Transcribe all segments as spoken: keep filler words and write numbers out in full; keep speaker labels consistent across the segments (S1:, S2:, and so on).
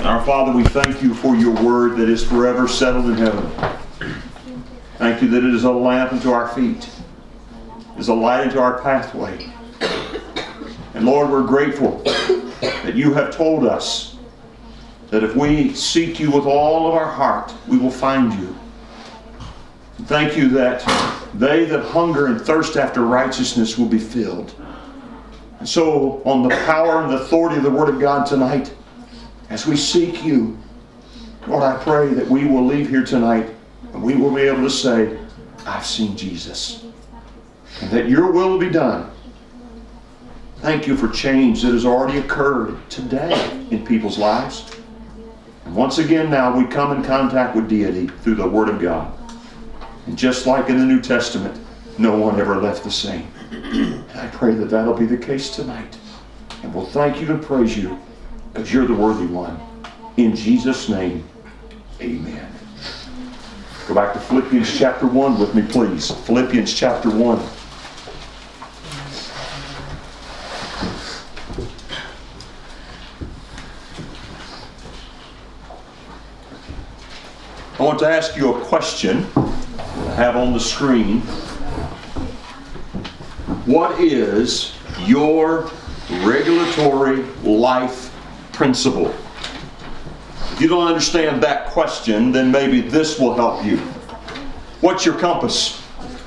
S1: Our Father, we thank you for your word that is forever settled in heaven. Thank you that it is a lamp unto our feet, it is a light into our pathway. And Lord, we're grateful that you have told us that if we seek you with all of our heart, we will find you. Thank you that they that hunger and thirst after righteousness will be filled. And so, on the power and the authority of the Word of God tonight, as we seek you, Lord, I pray that we will leave here tonight and we will be able to say, I've seen Jesus. And that your will will be done. Thank you for change that has already occurred today in people's lives. And once again now we come in contact with deity through the Word of God. And just like in the New Testament, no one ever left the same. And I pray that that'll be the case tonight. And we'll thank you and praise you because you're the worthy one. In Jesus' name, amen. Go back to Philippians chapter one with me, please. Philippians chapter one. I want to ask you a question I have on the screen. What is your regulatory life principle? If you don't understand that question, then maybe this will help you. What's your compass?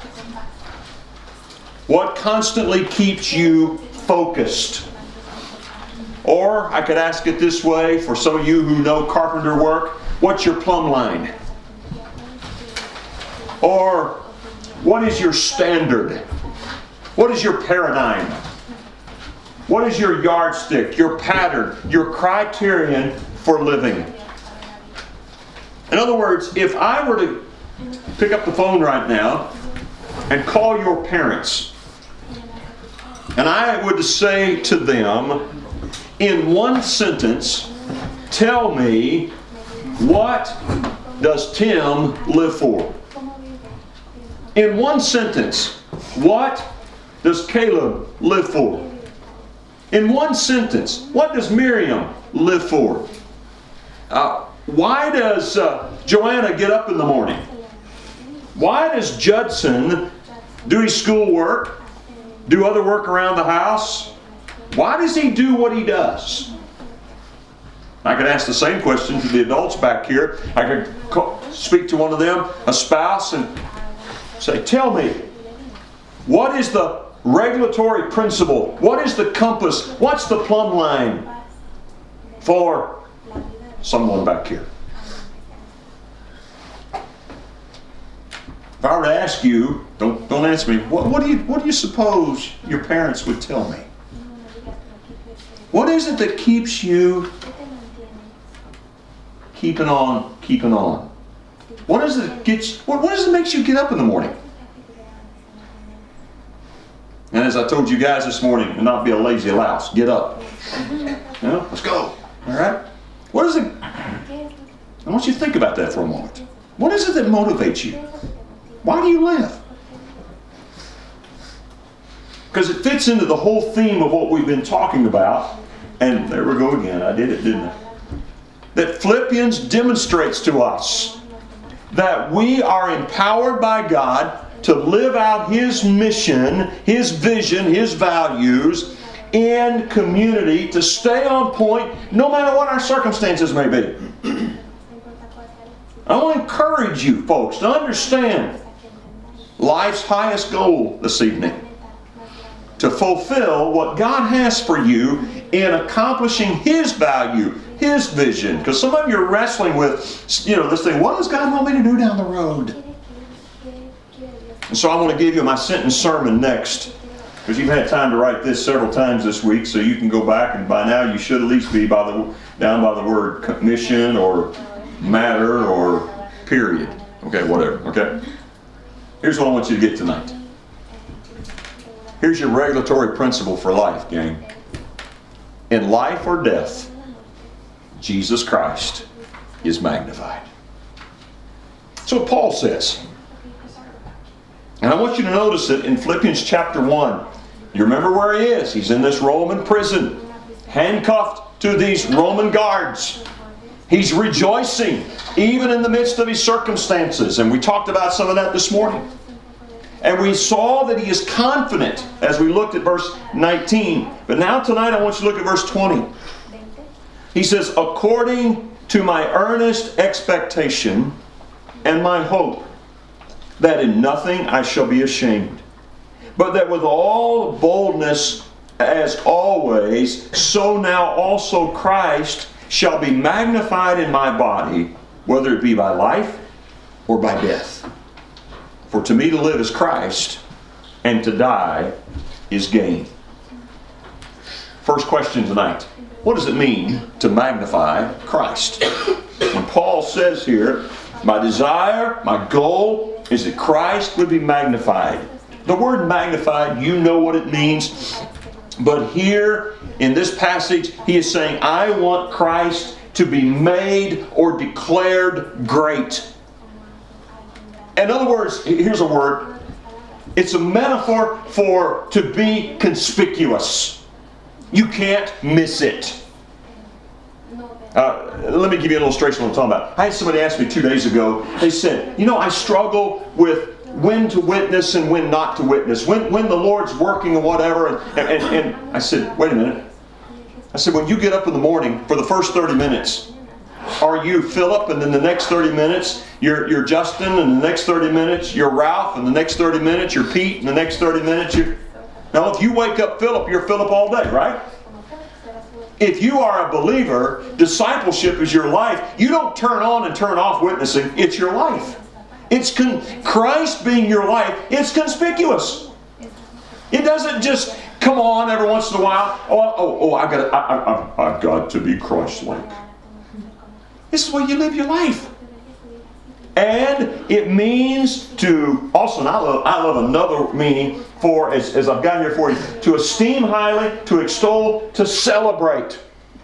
S1: What constantly keeps you focused? Or I could ask it this way for some of you who know carpenter work, what's your plumb line? Or what is your standard? What is your paradigm? What is your yardstick, your pattern, your criterion for living? In other words, if I were to pick up the phone right now and call your parents, and I would say to them, in one sentence, tell me, what does Tim live for? In one sentence, what does Caleb live for? In one sentence, what does Miriam live for? Uh, why does uh, Joanna get up in the morning? Why does Judson do his schoolwork, do other work around the house? Why does he do what he does? I could ask the same question to the adults back here. I could call, speak to one of them, a spouse, and say, tell me, what is the regulatory principle? What is the compass? What's the plumb line for someone back here? If I were to ask you, don't don't answer me, what, what do you what do you suppose your parents would tell me? What is it that keeps you keeping on, keeping on? What is it that gets what, what is it that makes you get up in the morning? And as I told you guys this morning, and not be a lazy louse, get up. You know, let's go. All right? What is it? I want you to think about that for a moment. What is it that motivates you? Why do you live? Because it fits into the whole theme of what we've been talking about. And there we go again. I did it, didn't I? That Philippians demonstrates to us that we are empowered by God to live out His mission, His vision, His values in community, to stay on point no matter what our circumstances may be. I want to encourage you folks to understand life's highest goal this evening. To fulfill what God has for you in accomplishing His value, His vision. Because some of you are wrestling with, you know, this thing, what does God want me to do down the road? And so I want to give you my sentence sermon next. Because you've had time to write this several times this week, so you can go back, and by now you should at least be by the down by the word mission or matter or period. Okay, whatever. Okay? Here's what I want you to get tonight. Here's your regulatory principle for life, gang. In life or death, Jesus Christ is magnified. That's what Paul says. And I want you to notice it in Philippians chapter one. You remember where he is. He's in this Roman prison, handcuffed to these Roman guards. He's rejoicing even in the midst of his circumstances. And we talked about some of that this morning. And we saw that he is confident as we looked at verse nineteen. But now tonight I want you to look at verse twenty. He says, according to my earnest expectation and my hope, that in nothing I shall be ashamed, but that with all boldness as always, so now also Christ shall be magnified in my body, whether it be by life or by death. For to me to live is Christ, and to die is gain. First question tonight. What does it mean to magnify Christ? When Paul says here, my desire, my goal is that Christ would be magnified. The word magnified, you know what it means. But here in this passage, he is saying, I want Christ to be made or declared great. In other words, here's a word. It's a metaphor for to be conspicuous. You can't miss it. Uh, let me give you an illustration of what I'm talking about. I had somebody ask me two days ago, they said, you know, I struggle with when to witness and when not to witness. When, when the Lord's working or whatever. And, and, and I said, wait a minute. I said, when you get up in the morning for the first thirty minutes, are you Philip, and then the next thirty minutes you're, you're Justin, and the next thirty minutes you're Ralph, and the next thirty minutes you're Pete, and the next thirty minutes you're... Now if you wake up Philip, you're Philip all day, right? If you are a believer, discipleship is your life. You don't turn on and turn off witnessing. It's your life. It's con- Christ being your life. It's conspicuous. It doesn't just come on every once in a while. Oh, oh, oh! I got, I, I, I've got to be Christ-like. This is the way you live your life. And it means to also, and I love, I love another meaning for, as, as I've got here for you, to esteem highly, to extol, to celebrate.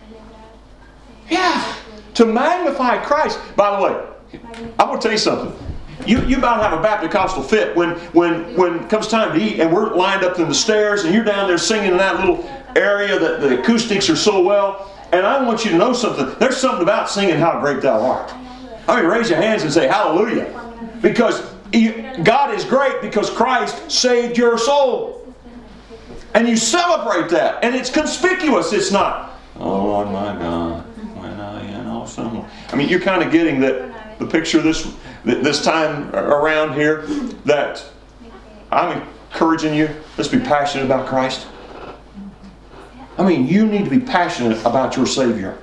S1: Yeah, to magnify Christ. By the way, I'm going to tell you something. You, you about to have a Baptist fit when, when, when it comes time to eat and we're lined up in the stairs and you're down there singing in that little area that the acoustics are so well. And I want you to know something. There's something about singing How Great Thou Art. I mean, raise your hands and say hallelujah. Because God is great because Christ saved your soul. And you celebrate that. And it's conspicuous. It's not, oh Lord my God, when I am awesome. I mean, you're kind of getting that the picture this this time around here that I'm encouraging you, let's be passionate about Christ. I mean, you need to be passionate about your Savior.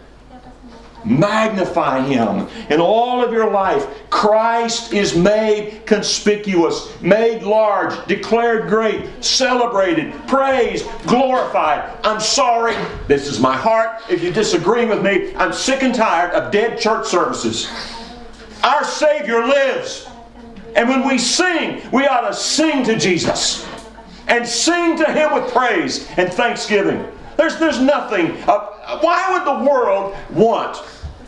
S1: Magnify Him in all of your life. Christ is made conspicuous, made large, declared great, celebrated, praised, glorified. I'm sorry, this is my heart. If you disagree with me, I'm sick and tired of dead church services. Our Savior lives. And when we sing, we ought to sing to Jesus. And sing to Him with praise and thanksgiving. There's, there's nothing. Uh, why would the world want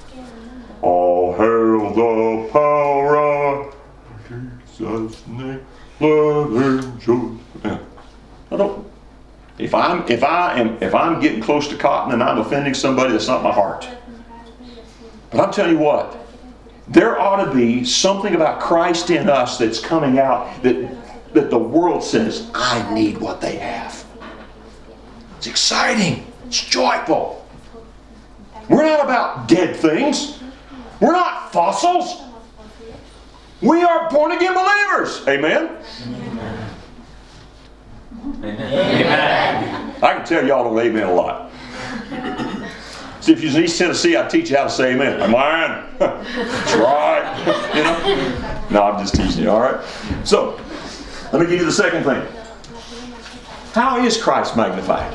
S1: all hail the power of Jesus' name, let angels. Yeah. I don't. If I'm if I am if I'm getting close to cotton and I'm offending somebody, that's not my heart. But I'm telling you what, there ought to be something about Christ in us that's coming out that that the world says, I need what they have. It's exciting. It's joyful. We're not about dead things. We're not fossils. We are born again believers. Amen? Amen. I can tell y'all don't amen a lot. See, if you're in East Tennessee, I teach you how to say amen. Amen. That's right. You know? No, I'm just teaching you, all right? So, let me give you the second thing. How is Christ magnified?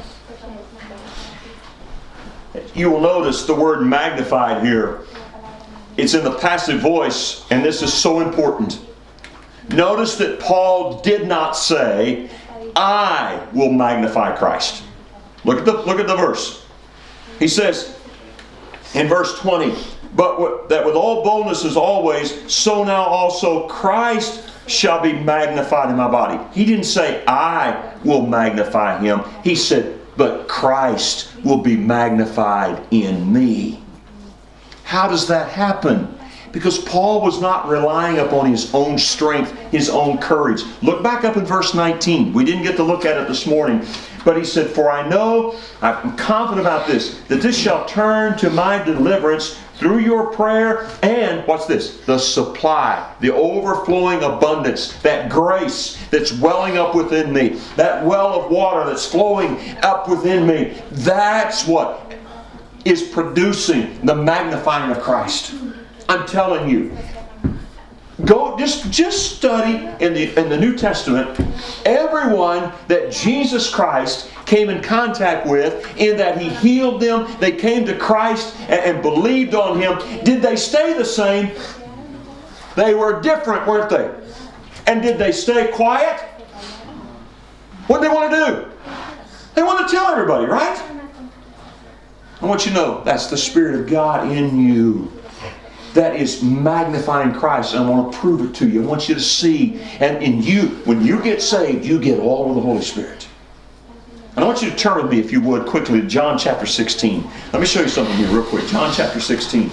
S1: You will notice the word magnified here. It's in the passive voice, and this is so important. Notice that Paul did not say, I will magnify Christ. Look at the, look at the verse. He says in verse twenty, but that with all boldness as always, so now also Christ shall be magnified in my body. He didn't say, I will magnify Him. He said, but Christ will be magnified in me. How does that happen? Because Paul was not relying upon his own strength, his own courage. Look back up in verse nineteen. We didn't get to look at it this morning. But he said, "For I know," I'm confident about this, "that this shall turn to my deliverance through your prayer and," what's this? "The supply," the overflowing abundance, that grace that's welling up within me, that well of water that's flowing up within me. That's what is producing the magnifying of Christ. I'm telling you. Go just just study in the in the New Testament everyone that Jesus Christ came in contact with, in that He healed them, they came to Christ and, and believed on Him. Did they stay the same? They were different, weren't they? And did they stay quiet? What did they want to do? They want to tell everybody, right? I want you to know that's the Spirit of God in you. That is magnifying Christ, and I want to prove it to you. I want you to see. And in you, when you get saved, you get all of the Holy Spirit. And I want you to turn with me, if you would, quickly to John chapter sixteen. Let me show you something here real quick. John chapter sixteen.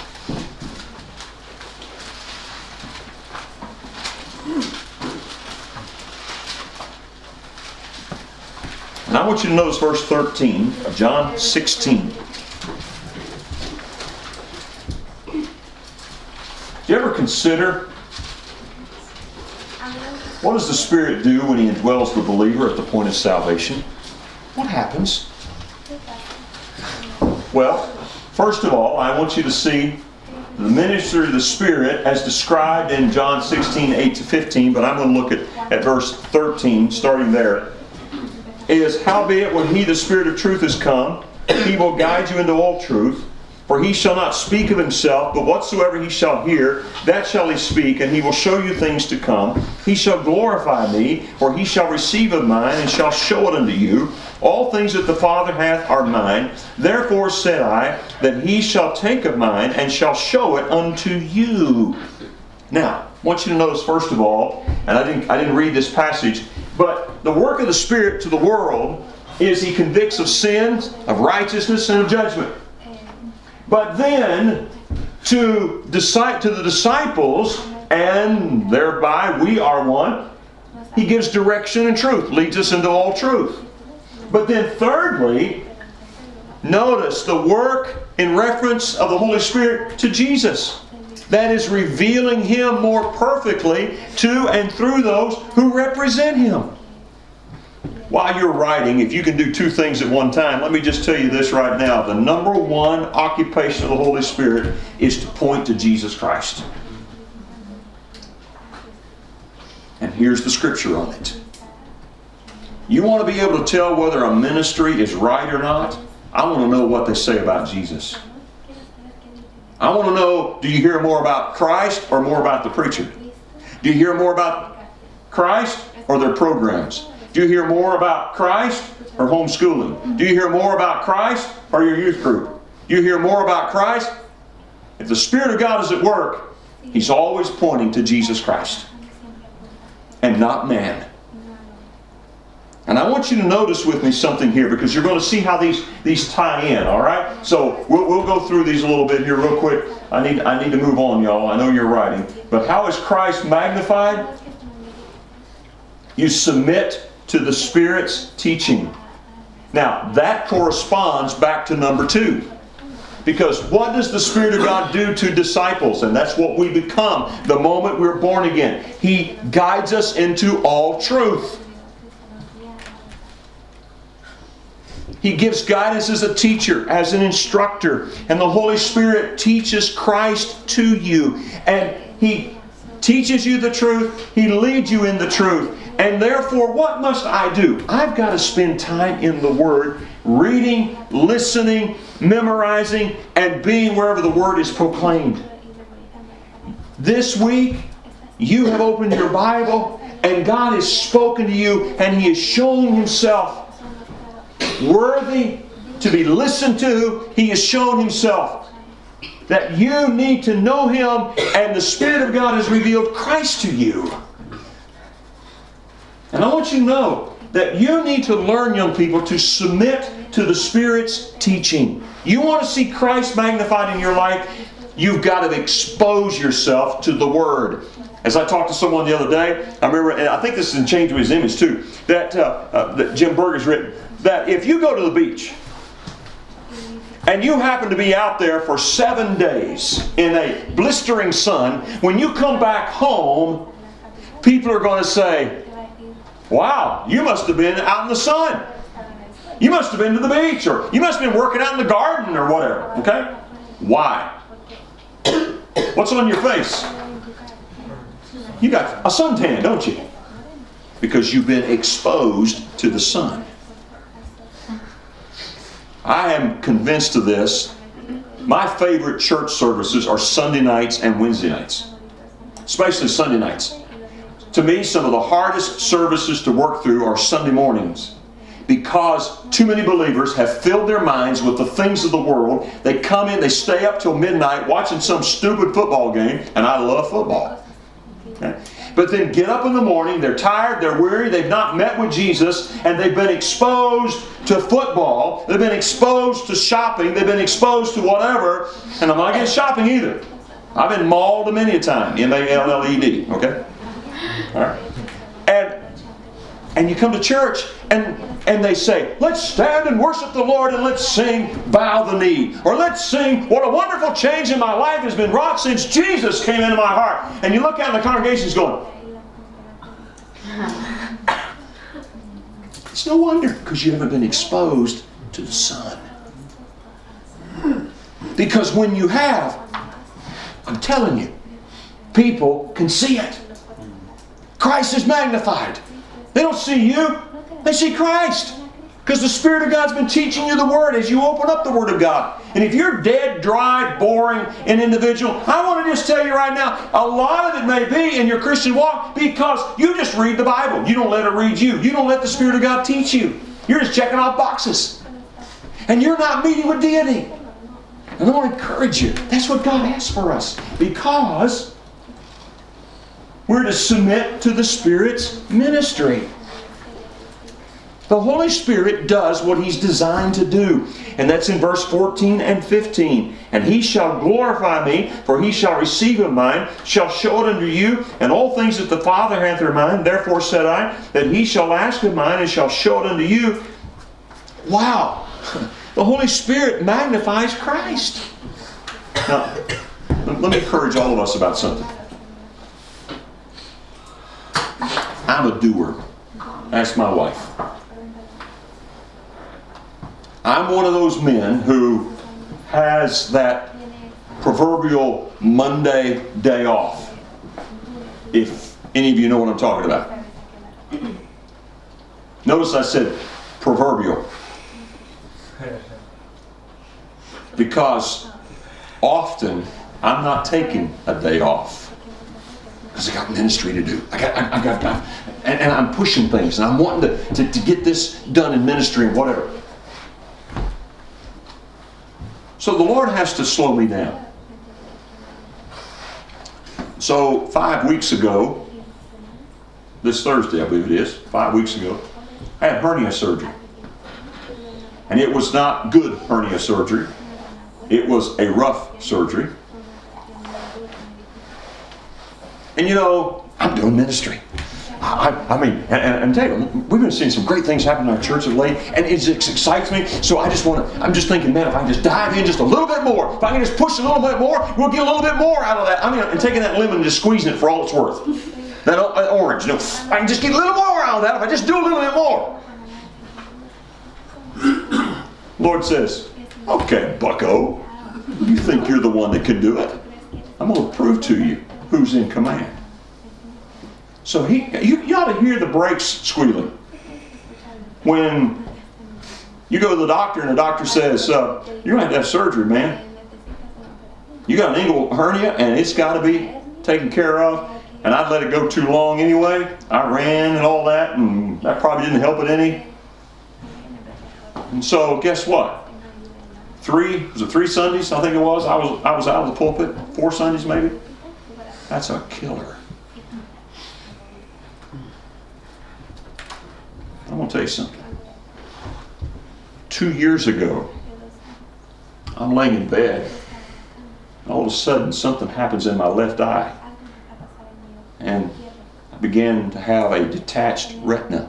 S1: And I want you to notice verse thirteen of John sixteen. Do you ever consider, what does the Spirit do when He indwells the believer at the point of salvation? What happens? Well, first of all, I want you to see the ministry of the Spirit as described in John sixteen, eight to fifteen, but I'm going to look at, at verse thirteen, starting there. Is, "Howbeit, when He, the Spirit of truth, is come, He will guide you into all truth. For He shall not speak of Himself, but whatsoever He shall hear, that shall He speak, and He will show you things to come. He shall glorify Me, for He shall receive of mine, and shall show it unto you. All things that the Father hath are mine. Therefore said I, that He shall take of mine, and shall show it unto you." Now, I want you to notice, first of all, and I didn't, I didn't read this passage, but the work of the Spirit to the world is He convicts of sins, of righteousness, and of judgment. But then, to, disi- to the disciples, and thereby we are one, He gives direction and truth, leads us into all truth. But then thirdly, notice the work in reference of the Holy Spirit to Jesus. That is revealing Him more perfectly to and through those who represent Him. While you're writing, if you can do two things at one time, let me just tell you this right now. The number one occupation of the Holy Spirit is to point to Jesus Christ. And here's the scripture on it. You want to be able to tell whether a ministry is right or not? I want to know what they say about Jesus. I want to know, do you hear more about Christ or more about the preacher? Do you hear more about Christ or their programs? Do you hear more about Christ or homeschooling? Do you hear more about Christ or your youth group? Do you hear more about Christ? If the Spirit of God is at work, He's always pointing to Jesus Christ and not man. And I want you to notice with me something here, because you're going to see how these, these tie in, all right? So we'll, we'll go through these a little bit here real quick. I need, I need to move on, y'all. I know you're writing. But how is Christ magnified? You submit to the Spirit's teaching. Now, that corresponds back to number two. Because what does the Spirit of God do to disciples? And that's what we become the moment we're born again. He guides us into all truth. He gives guidance as a teacher, as an instructor. And the Holy Spirit teaches Christ to you. And He teaches you the truth. He leads you in the truth. And therefore, what must I do? I've got to spend time in the Word, reading, listening, memorizing, and being wherever the Word is proclaimed. This week, you have opened your Bible, and God has spoken to you, and He has shown Himself worthy to be listened to. He has shown Himself that you need to know Him, and the Spirit of God has revealed Christ to you. And I want you to know that you need to learn, young people, to submit to the Spirit's teaching. You want to see Christ magnified in your life? You've got to expose yourself to the Word. As I talked to someone the other day, I remember, and I think this is in Change of His Image too, that, uh, uh, that Jim Berger's written, that if you go to the beach and you happen to be out there for seven days in a blistering sun, when you come back home, people are going to say, wow, you must have been out in the sun. You must have been to the beach, or you must have been working out in the garden or whatever. Okay? Why? What's on your face? You got a suntan, don't you? Because you've been exposed to the sun. I am convinced of this. My favorite church services are Sunday nights and Wednesday nights. Especially Sunday nights. To me, some of the hardest services to work through are Sunday mornings. Because too many believers have filled their minds with the things of the world. They come in, they stay up till midnight watching some stupid football game, and I love football. Okay? But then get up in the morning, they're tired, they're weary, they've not met with Jesus, and they've been exposed to football, they've been exposed to shopping, they've been exposed to whatever, and I'm not against shopping either. I've been mauled many a time, M A L L E D, okay? All right. And And you come to church and, and they say, let's stand and worship the Lord and let's sing Bow the Knee. Or let's sing, what a wonderful change in my life has been wrought since Jesus came into my heart. And you look out and the congregation's going, it's no wonder, because you haven't been exposed to the sun. Because when you have, I'm telling you, people can see it. Christ is magnified. They don't see you. They see Christ. Because the Spirit of God's been teaching you the Word as you open up the Word of God. And if you're dead, dry, boring, an individual, I want to just tell you right now, a lot of it may be in your Christian walk because you just read the Bible. You don't let it read you. You don't let the Spirit of God teach you. You're just checking off boxes. And you're not meeting with deity. And I want to encourage you. That's what God asks for us. Because we're to submit to the Spirit's ministry. The Holy Spirit does what He's designed to do. And that's in verse fourteen and fifteen. And He shall glorify me, for He shall receive of mine, shall show it unto you, and all things that the Father hath in mind. Therefore said I, that He shall ask of mine, and shall show it unto you. Wow! The Holy Spirit magnifies Christ. Now, let me encourage all of us about something. I'm a doer. Ask my wife. I'm one of those men who has that proverbial Monday day off. If any of you know what I'm talking about. Notice I said proverbial. Because often I'm not taking a day off. Because I got ministry to do. I got, I, I got, I, and, and I'm pushing things, and I'm wanting to, to, to get this done in ministry and whatever. So the Lord has to slow me down. So five weeks ago, this Thursday I believe it is, five weeks ago, I had hernia surgery. And it was not good hernia surgery. It was a rough surgery. And you know, I'm doing ministry. I, I mean, and, and, and tell you, we've been seeing some great things happen in our church of late, and it just excites me. So I just want to, I'm just thinking, man, if I can just dive in just a little bit more, if I can just push a little bit more, we'll get a little bit more out of that. I mean, I'm taking that lemon and just squeezing it for all it's worth. That, that orange, you know, I can just get a little more out of that if I just do a little bit more. Lord says, okay, bucko, you think you're the one that can do it? I'm going to prove to you who's in command. So he, you, you ought to hear the brakes squealing. When you go to the doctor and the doctor says, uh, you're going to have to have surgery, man. You got an inguinal hernia and it's got to be taken care of. And I'd let it go too long anyway. I ran and all that, and that probably didn't help it any. And so guess what? Three, was it three Sundays, I think it was, I was, I was out of the pulpit. Four Sundays maybe. That's a killer. I'm going to tell you something. two years ago, I'm laying in bed. All of a sudden, something happens in my left eye. And I began to have a detached retina.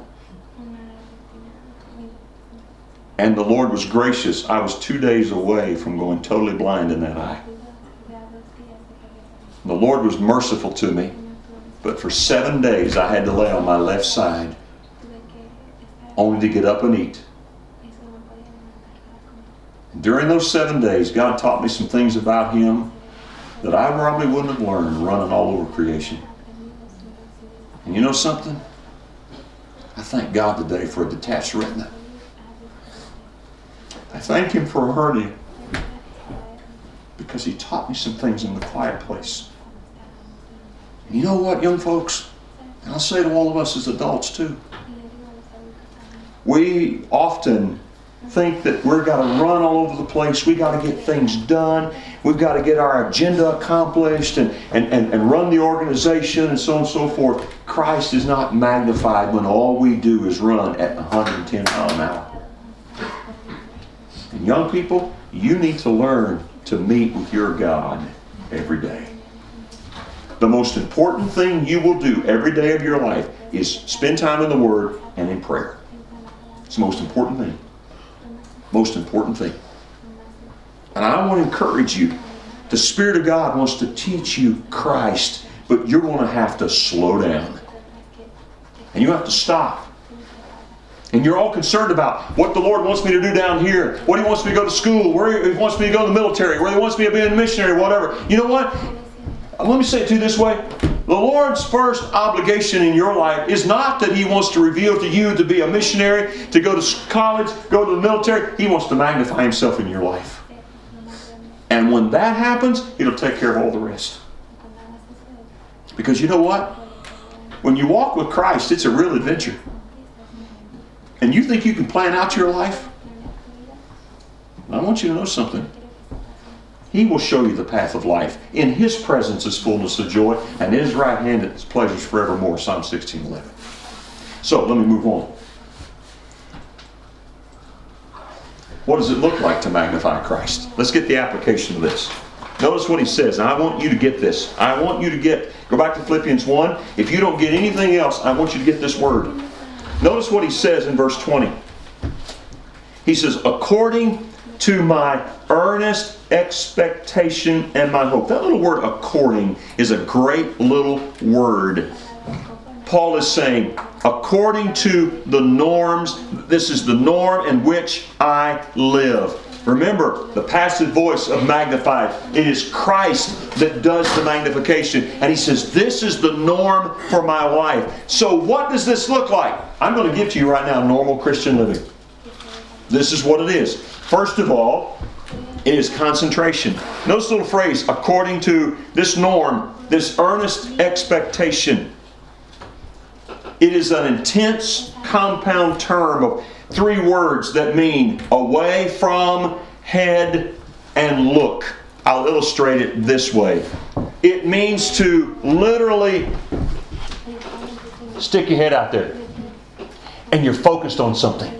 S1: And the Lord was gracious. I was two days away from going totally blind in that eye. The Lord was merciful to me. But for seven days, I had to lay on my left side, only to get up and eat. During those seven days, God taught me some things about Him that I probably wouldn't have learned running all over creation. And you know something? I thank God today for a detached retina. I thank Him for a hernia because He taught me some things in the quiet place. And you know what, young folks? And I'll say to all of us as adults too. We often think that we've got to run all over the place. We've got to get things done. We've got to get our agenda accomplished and, and, and, and run the organization and so on and so forth. Christ is not magnified when all we do is run at one hundred ten miles an hour. And young people, you need to learn to meet with your God every day. The most important thing you will do every day of your life is spend time in the Word and in prayer. It's the most important thing. Most important thing. And I want to encourage you. The Spirit of God wants to teach you Christ, but you're going to have to slow down. And you have to stop. And you're all concerned about what the Lord wants me to do down here, what He wants me to go to school, where He wants me to go to the military, where He wants me to be a missionary, whatever. You know what? Let me say it to you this way. The Lord's first obligation in your life is not that He wants to reveal to you to be a missionary, to go to college, go to the military. He wants to magnify Himself in your life. And when that happens, it'll take care of all the rest. Because you know what? When you walk with Christ, it's a real adventure. And you think you can plan out your life? I want you to know something. He will show you the path of life. In His presence is fullness of joy, and in His right hand is pleasures forevermore. Psalm sixteen eleven. So, let me move on. What does it look like to magnify Christ? Let's get the application of this. Notice what he says. And I want you to get this. I want you to get, go back to Philippians one. If you don't get anything else, I want you to get this word. Notice what he says in verse twenty. He says, according to my earnest expectation and my hope. That little word, according, is a great little word. Paul is saying, according to the norms, this is the norm in which I live. Remember, the passive voice of magnified. It is Christ that does the magnification. And he says, this is the norm for my life. So what does this look like? I'm going to give to you right now normal Christian living. This is what it is. First of all, it is concentration. Notice the little phrase, according to this norm, this earnest expectation. It is an intense compound term of three words that mean away from, head, and look. I'll illustrate it this way. It means to literally stick your head out there and you're focused on something.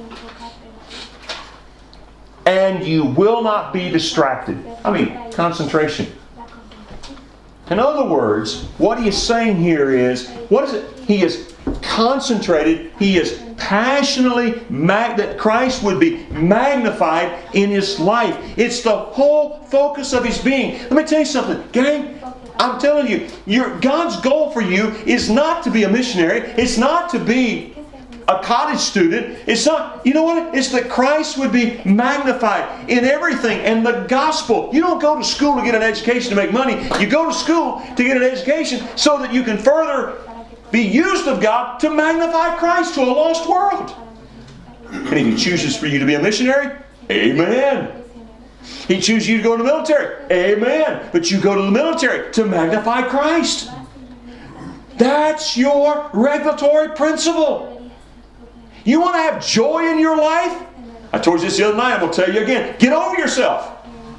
S1: And you will not be distracted. I mean, concentration. In other words, what he is saying here is, what is it? He is concentrated. He is passionately, mag- that Christ would be magnified in his life. It's the whole focus of his being. Let me tell you something, gang. I'm telling you, your God's goal for you is not to be a missionary. It's not to be a college student. It's not, you know what? It's that Christ would be magnified in everything. And the gospel, you don't go to school to get an education to make money. You go to school to get an education so that you can further be used of God to magnify Christ to a lost world. And if He chooses for you to be a missionary, amen. He chooses you to go to the military, amen. But you go to the military to magnify Christ. That's your regulatory principle. You want to have joy in your life? I told you this the other night. I'm going to tell you again. Get over yourself.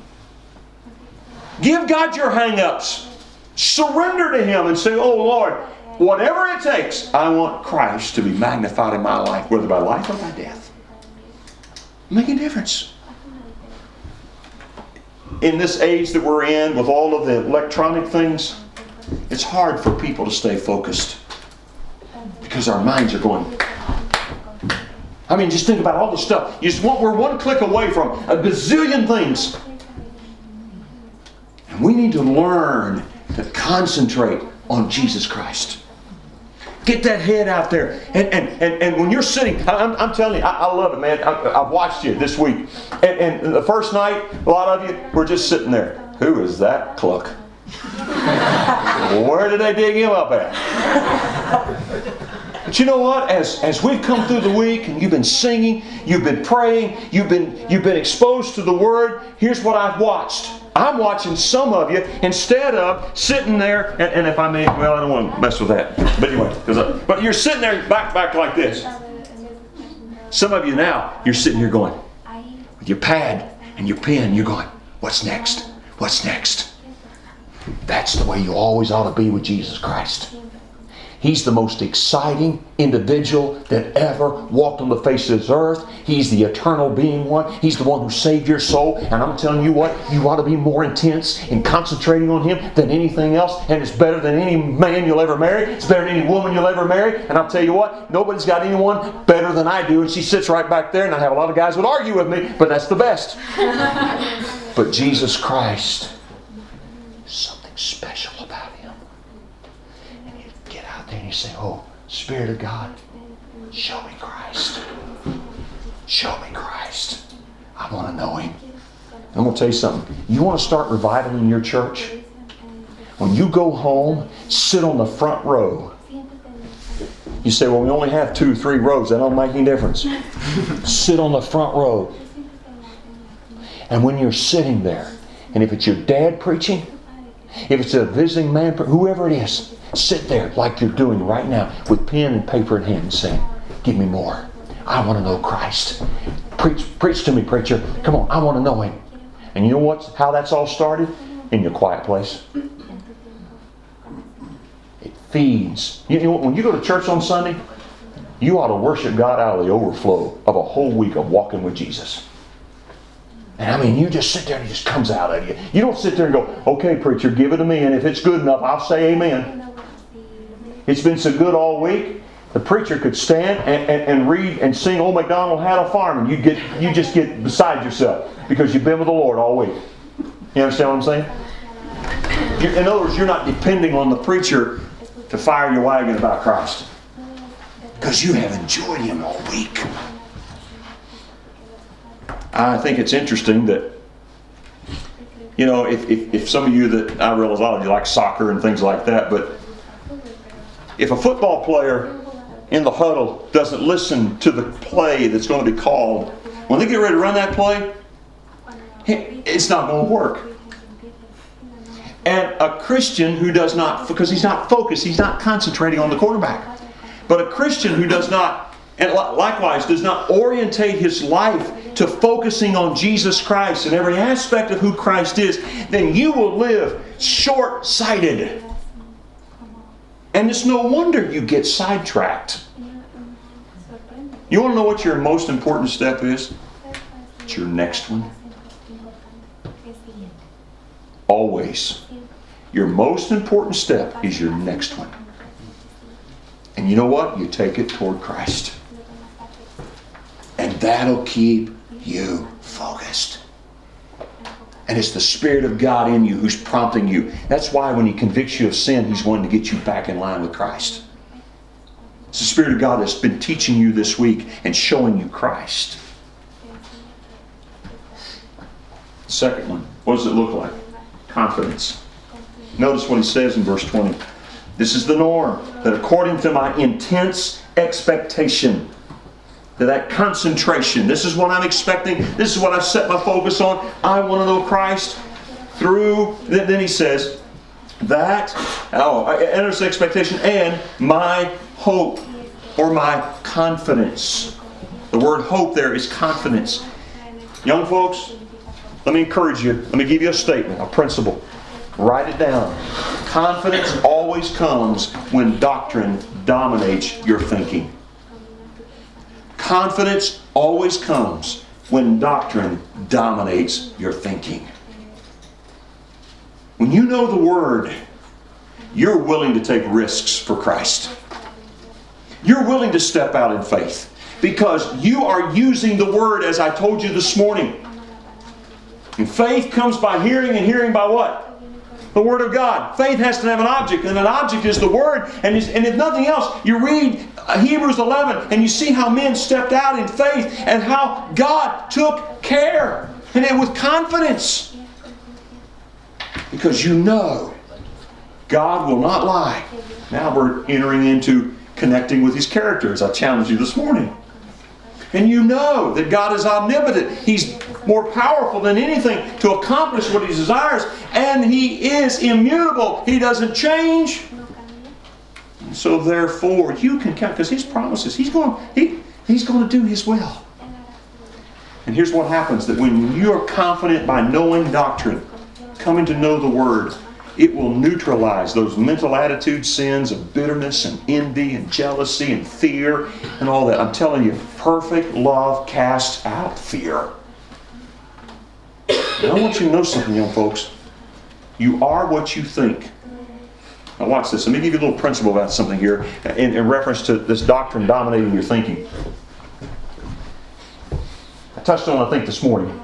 S1: Give God your hang-ups. Surrender to Him and say, oh Lord, whatever it takes, I want Christ to be magnified in my life, whether by life or by death. Make a difference. In this age that we're in, with all of the electronic things, it's hard for people to stay focused because our minds are going. I mean, just think about all the stuff. You just want, we're one click away from a gazillion things. And we need to learn to concentrate on Jesus Christ. Get that head out there. And and, and, and when you're sitting, I'm, I'm telling you, I, I love it, man. I, I've watched you this week. And, and the first night, a lot of you were just sitting there. Who is that cluck? Where did they dig him up at? But you know what? As as we've come through the week and you've been singing, you've been praying, you've been you've been exposed to the Word, here's what I've watched. I'm watching some of you instead of sitting there, and, and if I may, well, I don't want to mess with that. But anyway, because I, but you're sitting there back back like this. Some of you now, you're sitting here going, with your pad and your pen, you're going, what's next? What's next? That's the way you always ought to be with Jesus Christ. He's the most exciting individual that ever walked on the face of this earth. He's the eternal being one. He's the one who saved your soul. And I'm telling you what, you ought to be more intense in concentrating on Him than anything else. And it's better than any man you'll ever marry. It's better than any woman you'll ever marry. And I'll tell you what, nobody's got anyone better than I do. And she sits right back there. And I have a lot of guys who would argue with me, but that's the best. But Jesus Christ, something special about Him. And you get out there and you say, oh, Spirit of God, show me Christ. Show me Christ. I want to know Him. I'm going to tell you something. You want to start revival in your church? When you go home, sit on the front row. You say, well, we only have two, three rows. That don't make any difference. Sit on the front row. And when you're sitting there, and if it's your dad preaching, if it's a visiting man, whoever it is, sit there like you're doing right now with pen and paper in hand and saying, give me more. I want to know Christ. Preach, preach to me, preacher. Come on, I want to know Him. And you know what? How that's all started? In your quiet place. It feeds. You know, when you go to church on Sunday, you ought to worship God out of the overflow of a whole week of walking with Jesus. And I mean, you just sit there and it just comes out of you. You don't sit there and go, okay, preacher, give it to me, and if it's good enough, I'll say amen. It's been so good all week, the preacher could stand and, and, and read and sing Old MacDonald Had a Farm, and you get you just get beside yourself because you've been with the Lord all week. You understand what I'm saying? You're, in other words, you're not depending on the preacher to fire your wagon about Christ because you have enjoyed Him all week. I think it's interesting that, you know, if, if, if some of you that, I realize a lot of you like soccer and things like that, but if a football player in the huddle doesn't listen to the play that's going to be called, when they get ready to run that play, it's not going to work. And a Christian who does not, because he's not focused, he's not concentrating on the quarterback. But a Christian who does not, and likewise does not orientate his life to focusing on Jesus Christ and every aspect of who Christ is, then you will live short-sighted. And it's no wonder you get sidetracked. You want to know what your most important step is? It's your next one. Always. Your most important step is your next one. And you know what? You take it toward Christ. And that'll keep you focused. And it's the Spirit of God in you who's prompting you. That's why when He convicts you of sin, He's wanting to get you back in line with Christ. It's the Spirit of God that's been teaching you this week and showing you Christ. Second one, what does it look like? Confidence. Notice what He says in verse twenty. This is the norm, that according to my intense expectation, to that concentration, this is what I'm expecting, this is what I've set my focus on, I want to know Christ through, then He says, that, oh, enters expectation, and my hope, or my confidence. The word hope there is confidence. Young folks, let me encourage you, let me give you a statement, a principle. Write it down. Confidence always comes when doctrine dominates your thinking. Confidence always comes when doctrine dominates your thinking. When you know the Word, you're willing to take risks for Christ. You're willing to step out in faith because you are using the Word, as I told you this morning. And faith comes by hearing, and hearing by what? The Word of God. Faith has to have an object, and an object is the Word. And, and if nothing else, you read Hebrews eleven, and you see how men stepped out in faith, and how God took care, and it with confidence. Because you know God will not lie. Now we're entering into connecting with His character, as I challenged you this morning. And you know that God is omnipotent. He's more powerful than anything to accomplish what He desires. And He is immutable. He doesn't change. And so therefore, you can count, because His promises, He's going, he, He's going to do His will. And here's what happens, that when you're confident by knowing doctrine, coming to know the Word, it will neutralize those mental attitude sins of bitterness and envy and jealousy and fear and all that. I'm telling you, perfect love casts out fear. And I want you to know something, young folks. You are what you think. Now watch this. Let me give you a little principle about something here in, in reference to this doctrine dominating your thinking. I touched on it, I think, this morning.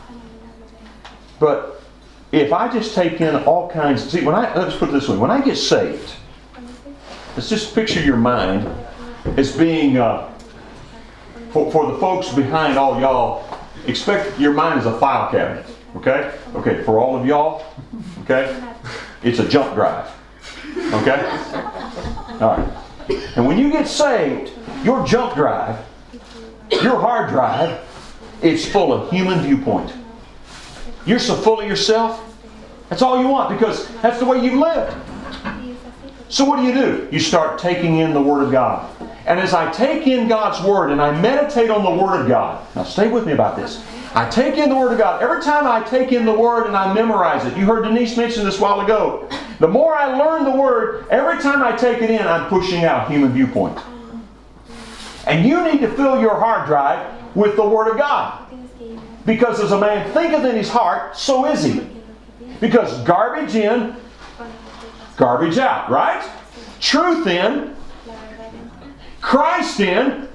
S1: But if I just take in all kinds... See, when I... Let's put it this way. When I get saved, let's just picture your mind as being... Uh, for, for the folks behind all y'all, expect your mind is a file cabinet. Okay? Okay, for all of y'all, okay? It's a jump drive. Okay? Alright. And when you get saved, your jump drive, your hard drive, it's full of human viewpoint. You're so full of yourself. That's all you want, because that's the way you've lived. So what do you do? You start taking in the Word of God. And as I take in God's Word and I meditate on the Word of God, now stay with me about this. I take in the Word of God. Every time I take in the Word and I memorize it, you heard Denise mention this a while ago. The more I learn the Word, every time I take it in, I'm pushing out human viewpoint. And you need to fill your hard drive with the Word of God. Because as a man thinketh in his heart, so is he. Because garbage in, garbage out, right? Truth in, Christ in.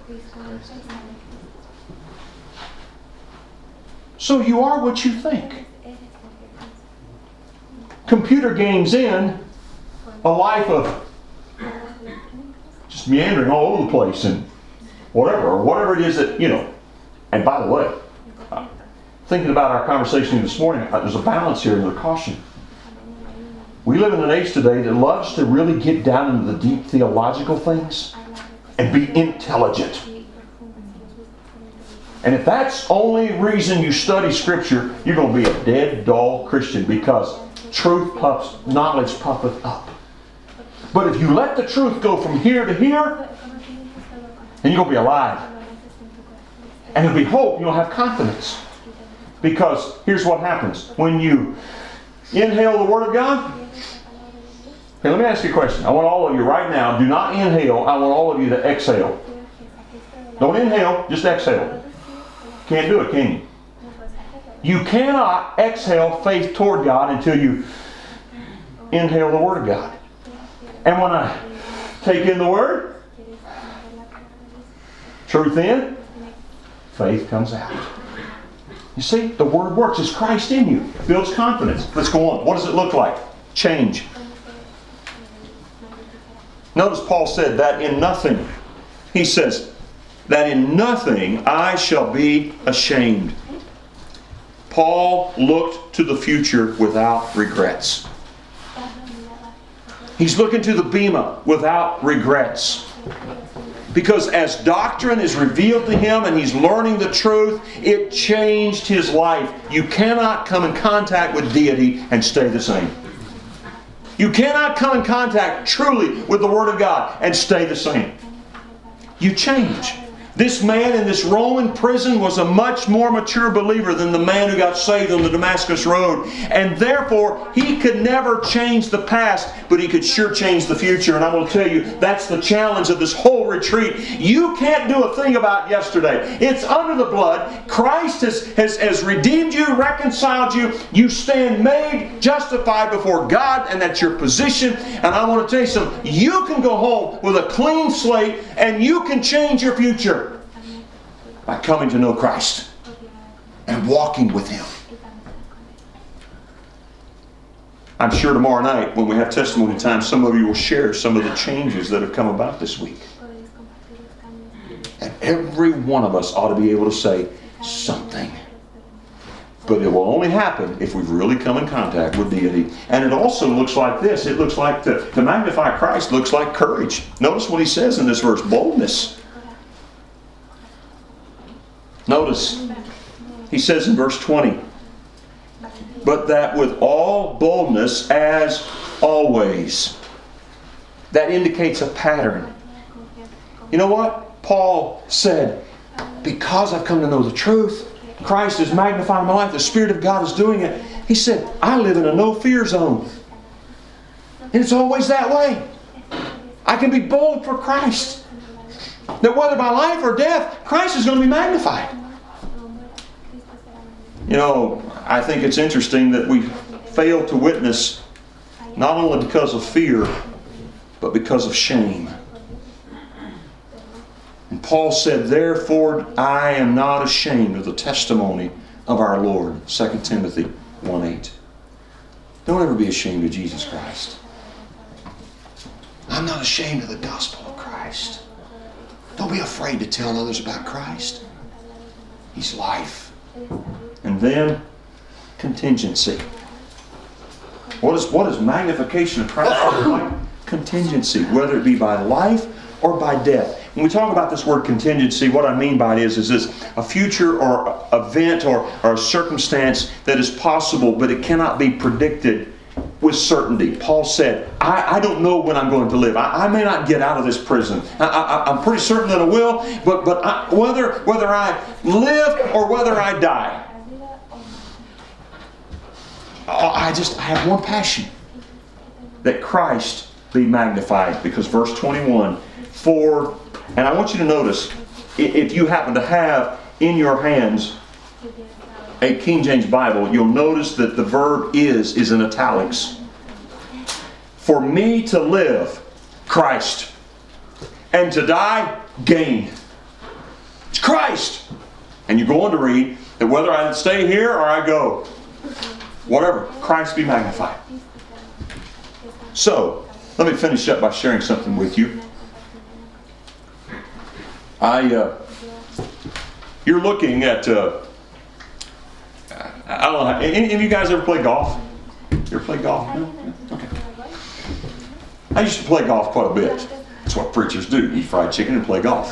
S1: So you are what you think. Computer games in a life of just meandering all over the place and whatever, or whatever it is that, you know. And by the way, thinking about our conversation this morning, there's a balance here and a caution. We live in an age today that loves to really get down into the deep theological things and be intelligent. And if that's only reason you study Scripture, you're going to be a dead, dull Christian, because truth puffs, knowledge puffeth up. But if you let the truth go from here to here, then you're going to be alive. And there'll be hope. You'll have confidence. Because here's what happens. When you inhale the Word of God... Okay, let me ask you a question. I want all of you right now, do not inhale. I want all of you to exhale. Don't inhale, just exhale. Can't do it, can you? You cannot exhale faith toward God until you inhale the Word of God. And when I take in the Word, truth in, faith comes out. You see, the Word works. It's Christ in you. It builds confidence. Let's go on. What does it look like? Change. Notice Paul said that in nothing. He says, that in nothing I shall be ashamed. Paul looked to the future without regrets. He's looking to the bema without regrets. Because as doctrine is revealed to him and he's learning the truth, it changed his life. You cannot come in contact with deity and stay the same. You cannot come in contact truly with the Word of God and stay the same. You change. This man in this Roman prison was a much more mature believer than the man who got saved on the Damascus Road. And therefore, he could never change the past, but he could sure change the future. And I'm going to tell you, that's the challenge of this whole whole retreat. You can't do a thing about yesterday. It's under the blood. Christ has, has, has redeemed you, reconciled you. You stand made, justified before God, and that's your position. And I want to tell you something. You can go home with a clean slate, and you can change your future by coming to know Christ and walking with Him. I'm sure tomorrow night when we have testimony time, some of you will share some of the changes that have come about this week. And every one of us ought to be able to say something. But it will only happen if we've really come in contact with deity. And it also looks like this. It looks like to, to magnify Christ looks like courage. Notice what he says in this verse, boldness. Notice, he says in verse twenty, but that with all boldness as always. That indicates a pattern. You know what? Paul said, because I've come to know the truth, Christ is magnifying my life, the Spirit of God is doing it. He said, I live in a no-fear zone. And it's always that way. I can be bold for Christ. That whether by life or death, Christ is going to be magnified. You know, I think it's interesting that we fail to witness not only because of fear, but because of shame. And Paul said, therefore I am not ashamed of the testimony of our Lord. Second Timothy one eight. Don't ever be ashamed of Jesus Christ. I'm not ashamed of the gospel of Christ. Don't be afraid to tell others about Christ. He's life. And then, contingency. What is, what is magnification of Christ look like? Contingency, whether it be by life or by death. When we talk about this word contingency, what I mean by it is, is this a future or event or, or a circumstance that is possible, but it cannot be predicted with certainty. Paul said, I, I don't know when I'm going to live. I, I may not get out of this prison. I, I, I'm pretty certain that I will, but, but I, whether, whether I live or whether I die, I just I have one passion, that Christ be magnified. Because verse twenty-one, for, and I want you to notice, if you happen to have in your hands a King James Bible, you'll notice that the verb is is in italics. For me to live, Christ, and to die, gain. It's Christ. And you go on to read that whether I stay here or I go, whatever, Christ be magnified. So, let me finish up by sharing something with you. I, uh, you're looking at, uh, I don't know, any of you guys ever play golf? You ever play golf? No? Okay. I used to play golf quite a bit. That's what preachers do, eat fried chicken and play golf.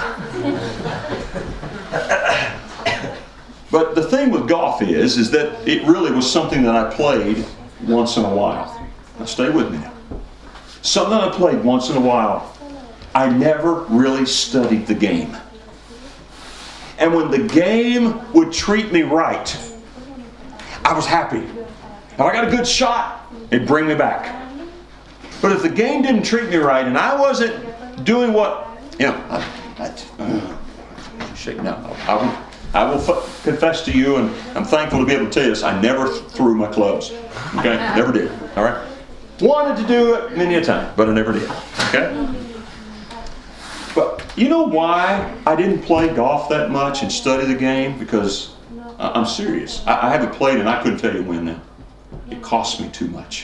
S1: But the thing with golf is, is that it really was something that I played once in a while. Now stay with me now. Something that I played once in a while. I never really studied the game. And when the game would treat me right, I was happy. If I got a good shot, it'd bring me back. But if the game didn't treat me right and I wasn't doing what, you know, I, I, uh, shake now. I, I, I will f- confess to you, and I'm thankful to be able to tell you this, I never th- threw my clubs. Okay? Never did. All right? Wanted to do it many a time, but I never did. Okay? But you know why I didn't play golf that much and study the game? Because I- I'm serious. I-, I haven't played, and I couldn't tell you when now. It cost me too much.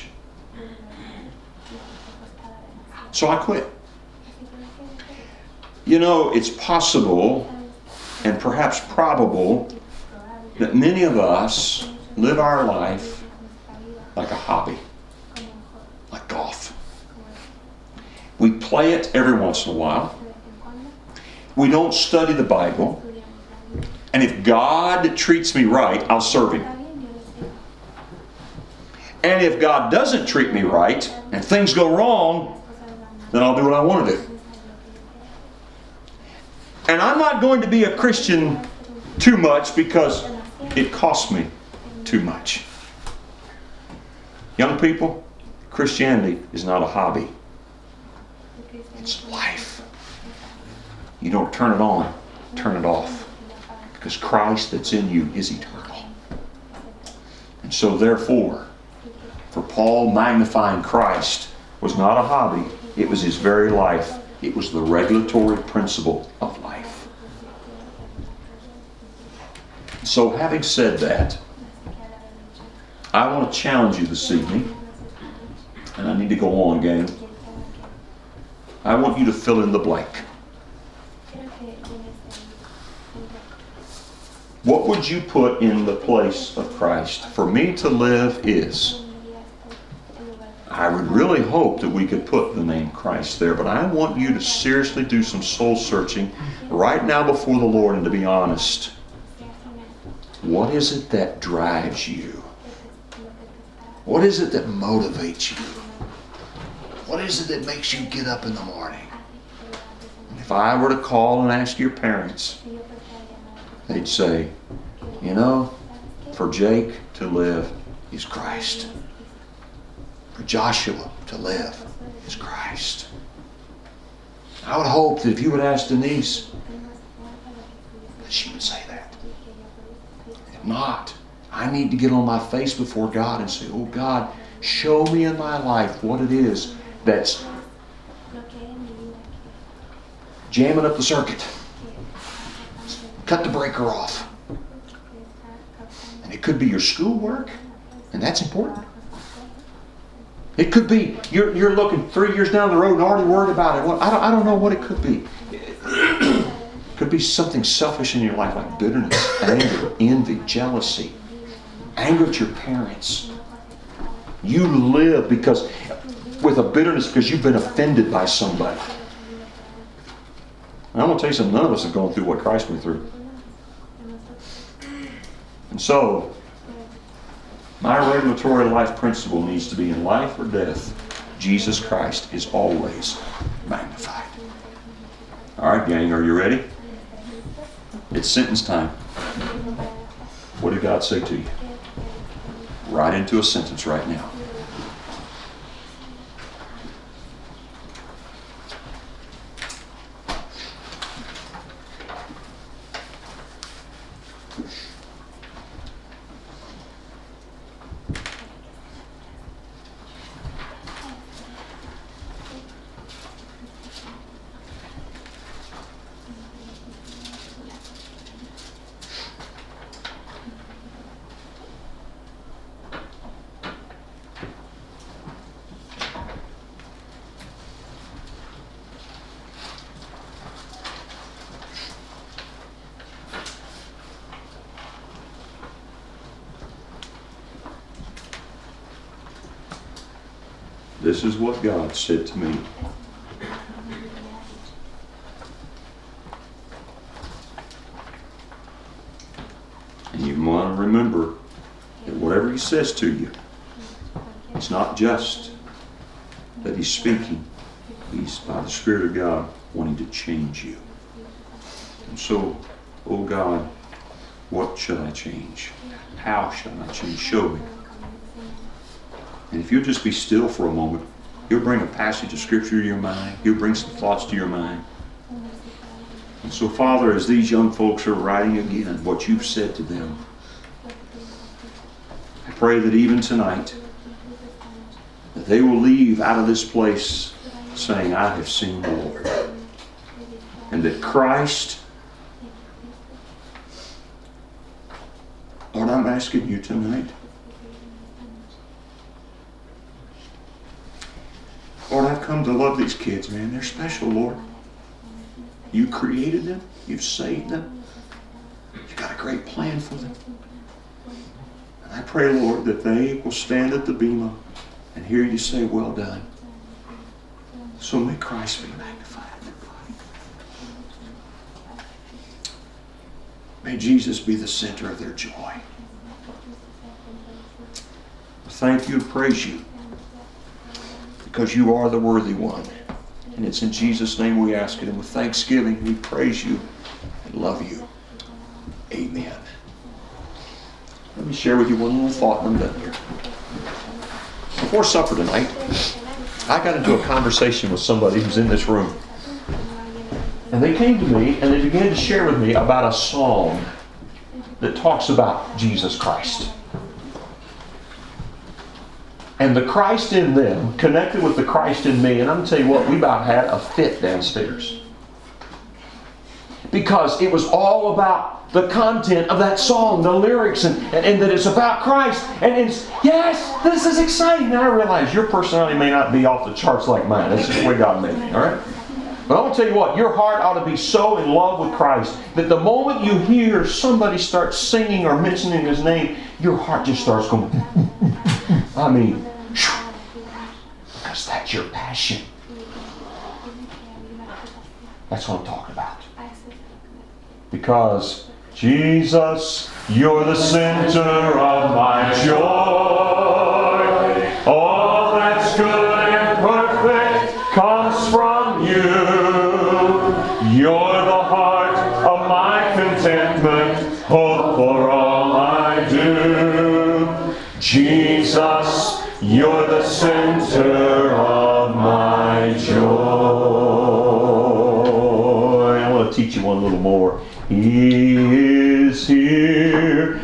S1: So I quit. You know, it's possible and perhaps probable that many of us live our life like a hobby, like golf. We play it every once in a while. We don't study the Bible. And if God treats me right, I'll serve Him. And if God doesn't treat me right, and things go wrong, then I'll do what I want to do. And I'm not going to be a Christian too much because it costs me too much. Young people, Christianity is not a hobby. It's life. You don't turn it on, turn it off. Because Christ that's in you is eternal. And so therefore, for Paul, magnifying Christ was not a hobby. It was his very life. It was the regulatory principle of life. So having said that, I want to challenge you this evening. And I need to go on, gang. I want you to fill in the blank. What would you put in the place of Christ? For me to live is. I would really hope that we could put the name Christ there, but I want you to seriously do some soul searching right now before the Lord and to be honest. What is it that drives you? What is it that motivates you? What is it that makes you get up in the morning? If I were to call and ask your parents, they'd say, you know, for Jake to live is Christ. For Joshua to live is Christ. I would hope that if you would ask Denise, that she would say that. If not, I need to get on my face before God and say, oh God, show me in my life what it is that's jamming up the circuit. Cut the breaker off. And it could be your schoolwork, and that's important. It could be you're, you're looking three years down the road and already worried about it. Well, I don't, I don't know what it could be. It could be something selfish in your life like bitterness, anger, envy, jealousy, anger at your parents. You live because with a bitterness because you've been offended by somebody. And I'm going to tell you something, none of us have gone through what Christ went through. And so, my regulatory life principle needs to be in life or death. Jesus Christ is always magnified. All right, gang, are you ready? It's sentence time. What did God say to you? Write into a sentence right now. This is what God said to me. And you want to remember that whatever He says to you, it's not just that He's speaking. He's, by the Spirit of God, wanting to change you. And so, oh God, what should I change? How should I change? Show me. And if you'll just be still for a moment, He'll bring a passage of Scripture to your mind. He'll bring some thoughts to your mind. And so, Father, as these young folks are writing again what You've said to them, I pray that even tonight, that they will leave out of this place saying, I have seen the Lord. And that Christ, Lord, I'm asking You tonight, Lord, I've come to love these kids, man. They're special, Lord. You created them. You've saved them. You've got a great plan for them. And I pray, Lord, that they will stand at the bema and hear You say, well done. So may Christ be magnified in their body. May Jesus be the center of their joy. Thank You and praise You, because You are the worthy one. And it's in Jesus' name we ask it. And with thanksgiving, we praise You and love You. Amen. Let me share with you one little thought and I'm done here. Before supper tonight, I got into a conversation with somebody who's in this room. And they came to me and they began to share with me about a song that talks about Jesus Christ. And the Christ in them connected with the Christ in me. And I'm going to tell you what, we about had a fit downstairs. Because it was all about the content of that song, the lyrics, and, and, and that it's about Christ. And it's, yes, this is exciting. And I realize your personality may not be off the charts like mine. That's just the way God made me, all right? But I'm going to tell you what, your heart ought to be so in love with Christ that the moment you hear somebody start singing or mentioning His name, your heart just starts going, I mean, because that's your passion. That's what I'm talking about. Because, Jesus, you're the center of my joy. All that's good and perfect comes from you. You're the heart of my contentment, hope for all I do. Jesus, you're the center of my joy. I want to teach you one little more. He is here.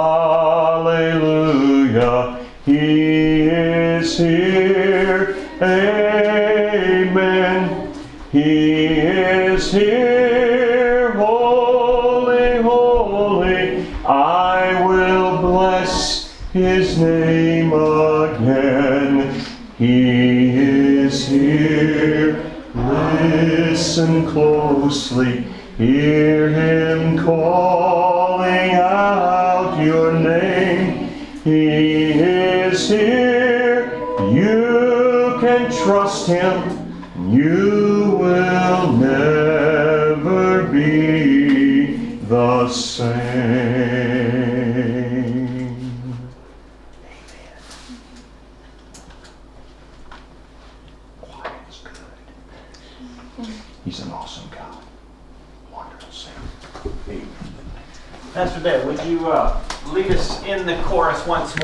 S1: Hallelujah. He is here. Amen. He is here. Holy, holy. I will bless His name again. He is here. Listen closely. Hear Him calling out your name. He is here. You can trust Him. You will never be the same. Amen. Quiet is good. He's an awesome God. Wonderful Savior. Amen.
S2: Pastor Dave, would you uh, lead us in the chorus once more?